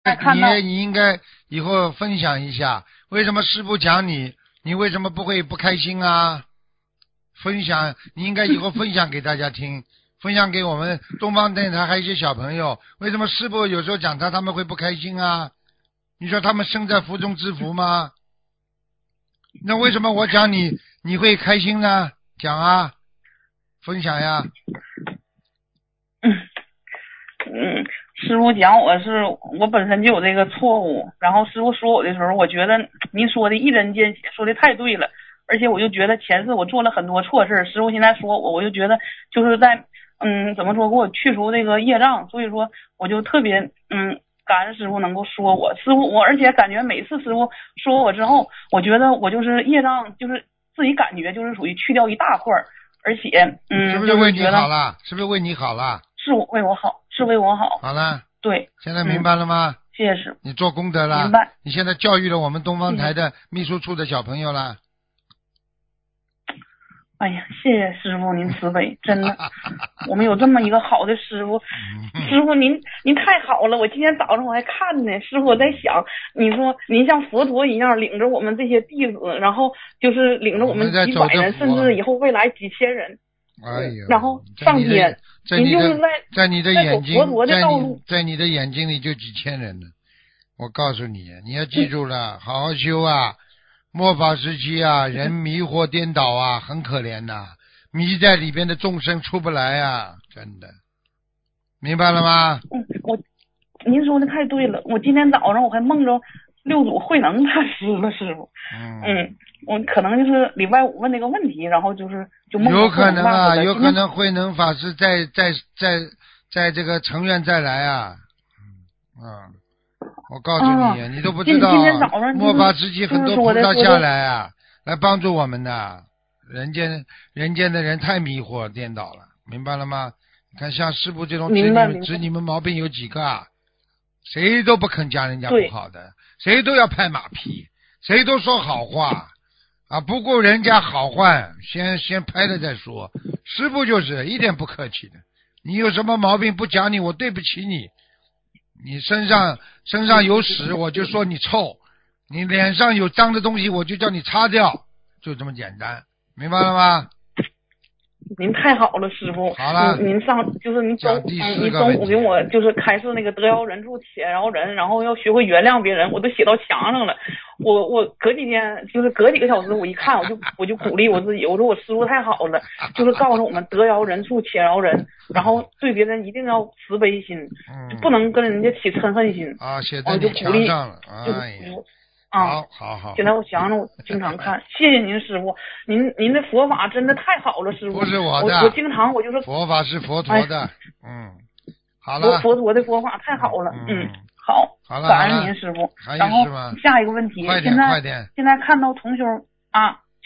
看到你应该以后分享一下，为什么师父讲你，你为什么不会不开心啊？分享，你应该以后分享给大家听，分享给我们东方电台还有一些小朋友，为什么师父有时候讲他们会不开心啊？你说他们身在福中之福吗？那为什么我讲你会开心呢？讲啊，分享呀。 师傅讲我本身就有这个错误，然后师傅说我的时候，我觉得您说的一针见血，说的太对了，而且我就觉得前世我做了很多错事，师傅现在说我就觉得就是在怎么说给我去除这个业障，所以说我就特别感恩师傅能够说我，师傅而且感觉每次师傅说我之后，我觉得我就是业障，就是自己感觉就是属于去掉一大块，而且是不是为你好了？是不是为你好了？ 是我为我好，是为我好。 好了， 对， 现在明白了吗？ 谢谢师傅。 你做功德了， 明白。 你现在教育了我们东方台的秘书处的小朋友了。 哎呀，谢谢师傅您慈悲，真的，我们有这么一个好的师傅，师傅您太好了。我今天早上我还看呢，师傅我在想，你说您像佛陀一样领着我们这些弟子，然后就是领着我们几百人，甚至以后未来几千人， 哎呀， 然后上天，您就是在你的眼睛， 佛陀的道路， 在你的眼睛里就几千人呢。我告诉你，你要记住了，好好修啊。末法时期啊，人迷惑颠倒啊，很可怜呐，迷在里边的众生出不来啊，真的，明白了吗？ 您说的太对了，我今天早上我还梦着六祖慧能大师了，师傅。我可能就是礼拜五问那个问题，然后就梦有可能啊， 有可能慧能法师在这个成愿再来啊。我告诉你，你都不知道， 今天早上末法时期很多菩萨下来啊，来帮助我们的。人间的人太迷惑颠倒了，明白了吗？你看像师父这种指你们毛病有几个啊？谁都不肯讲人家不好的，谁都要拍马屁，谁都说好话啊，不顾人家好坏，先拍了再说。师父就是一点不客气的，你有什么毛病不讲你，我对不起你。你身上有屎，我就说你臭；你脸上有脏的东西，我就叫你擦掉，就这么简单，明白了吗？ 您太好了，师傅。 好了， 您中午给我就是开示那个得饶人处且饶人，然后要学会原谅别人，我都写到墙上了。我隔几天就是隔几个小时，我一看我就鼓励我自己，我说我师傅太好了，就是告诉我们得饶人处且饶人，然后对别人一定要慈悲心，就不能跟人家起嗔恨心。 啊，写在你墙上了，哎呀。好。 现在我想着我经常看，谢谢您师傅，您的佛法真的太好了，师傅。 不是我的， 我经常我就是佛法是佛陀的，好了。 佛陀的佛法太好了，好了，感恩您师傅。然后下一个问题， 快点， 现在看到同修啊，